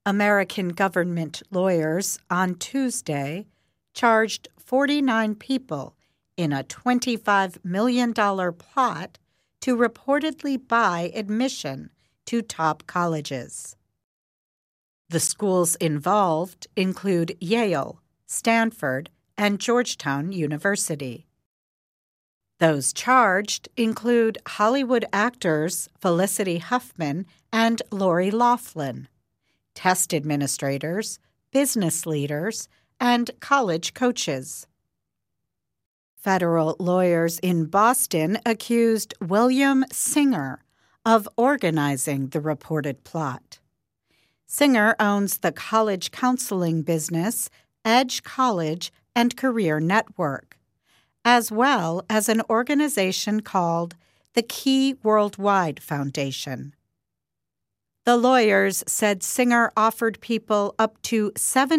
American government lawyers on Tuesday charged 49 people in a $25 million plot to reportedly buy admission to top colleges. The schools involved include Yale, Stanford, and Georgetown University. Those charged include Hollywood actors Felicity Huffman and Lori Loughlin, test administrators, business leaders, and college coaches. Federal lawyers in Boston accused William Singer of organizing the reported plot. Singer owns the college counseling business Edge College and Career Network, as well as an organization called the Key Worldwide Foundation. The lawyers said Singer offered people up to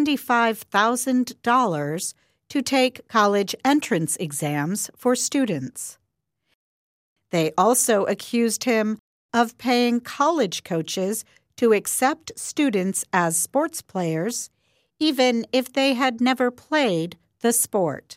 $75,000 to take college entrance exams for students. They also accused him of paying college coaches to accept students as sports players, even if they had never played the sport.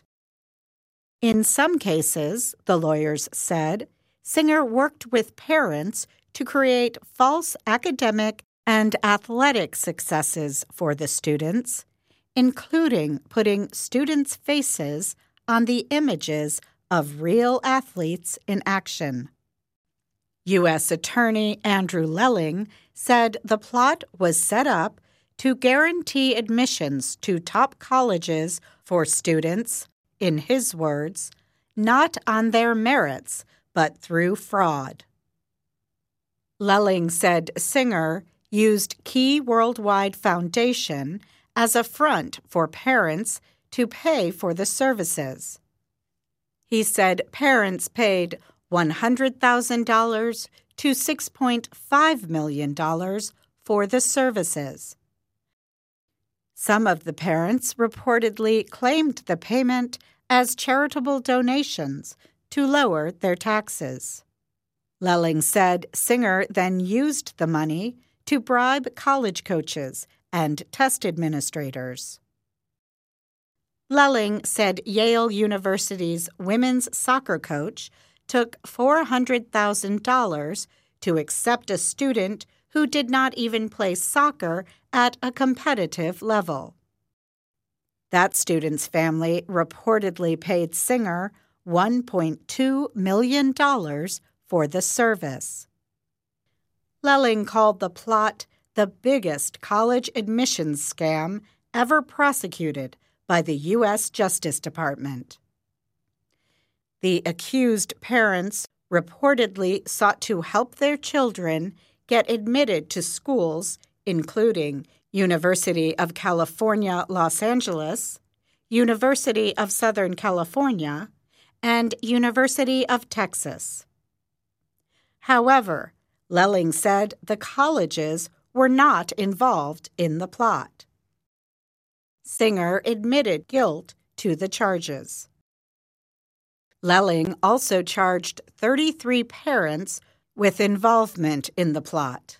In some cases, the lawyers said, Singer worked with parents to create false academic and athletic successes for the students, including putting students' faces on the images of real athletes in action. U.S. Attorney Andrew Lelling said the plot was set up to guarantee admissions to top colleges for students, in his words, not on their merits, but through fraud. Lelling said Singer used Key Worldwide Foundation as a front for parents to pay for the services. He said parents paid $100,000 to $6.5 million for the services. Some of the parents reportedly claimed the payment as charitable donations to lower their taxes. Lelling said Singer then used the money to bribe college coaches and test administrators. Lelling said Yale University's women's soccer coach took $400,000 to accept a student who did not even play soccer at a competitive level. That student's family reportedly paid Singer $1.2 million for the service. Lelling called the plot the biggest college admissions scam ever prosecuted by the U.S. Justice Department. The accused parents reportedly sought to help their children get admitted to schools including University of California, Los Angeles, University of Southern California, and University of Texas. However, Lelling said the colleges were not involved in the plot. Singer admitted guilt to the charges. Lelling also charged 33 parents with involvement in the plot.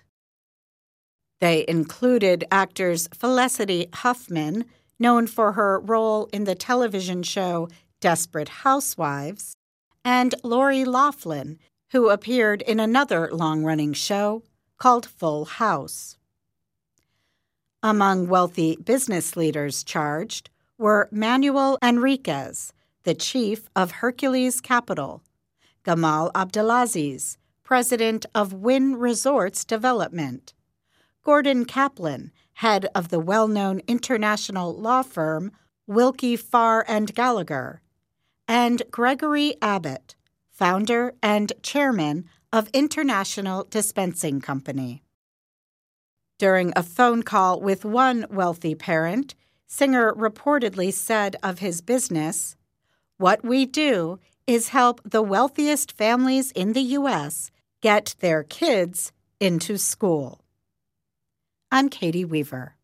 They included actors Felicity Huffman, known for her role in the television show Desperate Housewives, and Lori Loughlin, who appeared in another long-running show called Full House. Among wealthy business leaders charged were Manuel Enriquez, the chief of Hercules Capital, Gamal Abdelaziz, president of Wynn Resorts Development, Gordon Kaplan, head of the well-known international law firm Wilkie Farr and Gallagher, and Gregory Abbott, founder and chairman of International Dispensing Company. During a phone call with one wealthy parent, Singer reportedly said of his business, "What we do is help the wealthiest families in the U.S. get their kids into school." I'm Katie Weaver.